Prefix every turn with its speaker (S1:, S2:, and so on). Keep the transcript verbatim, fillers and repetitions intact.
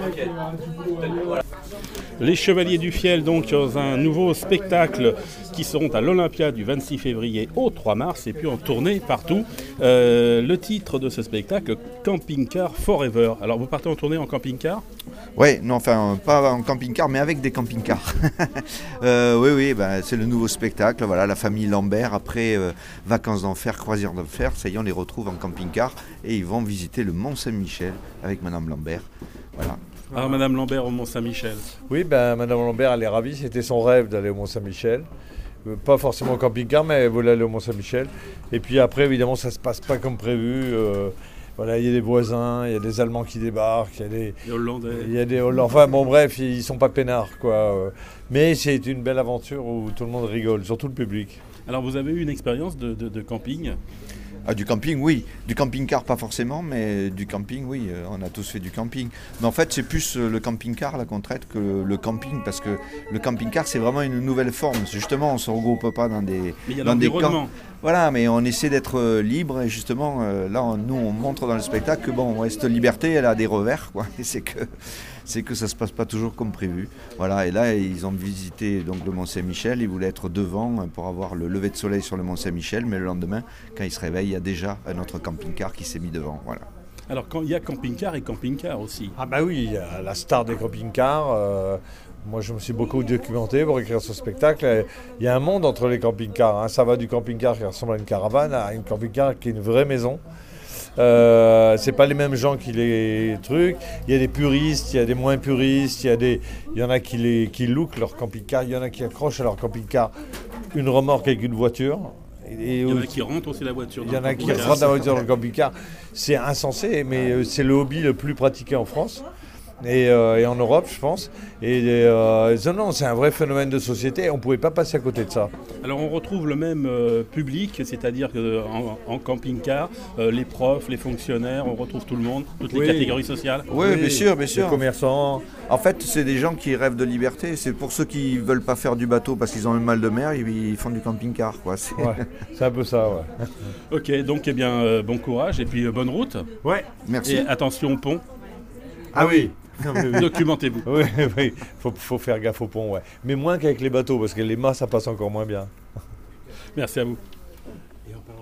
S1: Les Chevaliers du Fiel, donc, dans un nouveau spectacle qui seront à l'Olympia du vingt-six février au trois mars et puis en tournée partout. Euh, le titre de ce spectacle, Camping Car Forever. Alors, vous partez en tournée en camping-car ?
S2: Oui, non, enfin, pas en camping-car, mais avec des camping-cars. euh, oui, oui, bah, c'est le nouveau spectacle. Voilà, la famille Lambert, après euh, Vacances d'enfer, Croisière d'enfer, ça y est, on les retrouve en camping-car et ils vont visiter le Mont-Saint-Michel avec Madame Lambert. Voilà.
S1: Alors, Madame Lambert au Mont-Saint-Michel.
S3: Oui, ben, Madame Lambert, elle est ravie. C'était son rêve d'aller au Mont-Saint-Michel. Euh, pas forcément au camping-car, mais elle voulait aller au Mont-Saint-Michel. Et puis après, évidemment, ça ne se passe pas comme prévu. Euh, voilà, il y a des voisins, il y a des Allemands qui débarquent, il y a des,
S1: des Hollandais.
S3: Il y a des Hollandais. Enfin, bon, bref, ils ne sont pas peinards, quoi. Mais c'est une belle aventure où tout le monde rigole, surtout le public.
S1: Alors, vous avez eu une expérience de, de, de camping ?
S2: Ah, du camping, oui. Du camping-car, pas forcément, mais du camping, oui. Euh, on a tous fait du camping. Mais en fait, c'est plus euh, le camping-car là, qu'on traite que le, le camping, parce que le camping-car, c'est vraiment une nouvelle forme. C'est justement, on ne se regroupe pas dans des,
S1: mais il y a
S2: dans des
S1: camps.
S2: Voilà, mais on essaie d'être euh, libre. Et justement, euh, là, on, nous, on montre dans le spectacle que, bon, cette liberté, elle a des revers, quoi. Et c'est que... c'est que ça ne se passe pas toujours comme prévu. Voilà, et là, ils ont visité donc, le Mont-Saint-Michel, ils voulaient être devant pour avoir le lever de soleil sur le Mont-Saint-Michel, mais le lendemain, quand ils se réveillent, il y a déjà un autre camping-car qui s'est mis devant. Voilà.
S1: Alors, quand il y a camping-car et camping-car aussi.
S3: Ah bah oui, il y a la star des camping-cars. Euh, moi, je me suis beaucoup documenté pour écrire ce spectacle. Il y a un monde entre les camping-cars. Hein. Ça va du camping-car qui ressemble à une caravane à une camping-car qui est une vraie maison. Euh, c'est pas les mêmes gens qui les trucs. Il y a des puristes, il y a des moins puristes, il y a des, il y en a qui les qui lookent leur camping-car, il y en a qui accrochent à leur camping-car une remorque avec une voiture.
S1: Et il y en a qui rentrent aussi la voiture.
S3: Il y en a qui rentrent la voiture dans le camping-car. C'est insensé, mais c'est le hobby le plus pratiqué en France. Et, euh, et en Europe, je pense. Et euh, non, c'est un vrai phénomène de société. On ne pouvait pas passer à côté de ça.
S1: Alors, on retrouve le même euh, public, c'est-à-dire qu'en en camping-car, euh, les profs, les fonctionnaires, on retrouve tout le monde, toutes les oui. catégories sociales.
S2: Oui, oui, bien sûr, bien sûr.
S3: Les commerçants.
S2: En fait, c'est des gens qui rêvent de liberté. C'est pour ceux qui ne veulent pas faire du bateau parce qu'ils ont le mal de mer, ils font du camping-car, quoi.
S3: C'est, ouais, c'est un peu ça, ouais.
S1: Ok, donc, eh bien, euh, bon courage et puis euh, bonne route.
S3: Ouais,
S2: merci.
S1: Et attention au pont.
S3: Ah oui.
S1: Non, oui. Documentez-vous.
S3: Oui, oui, faut, faut faire gaffe au pont, ouais. Mais moins qu'avec les bateaux, parce que les mâts, ça passe encore moins bien.
S1: Merci à vous.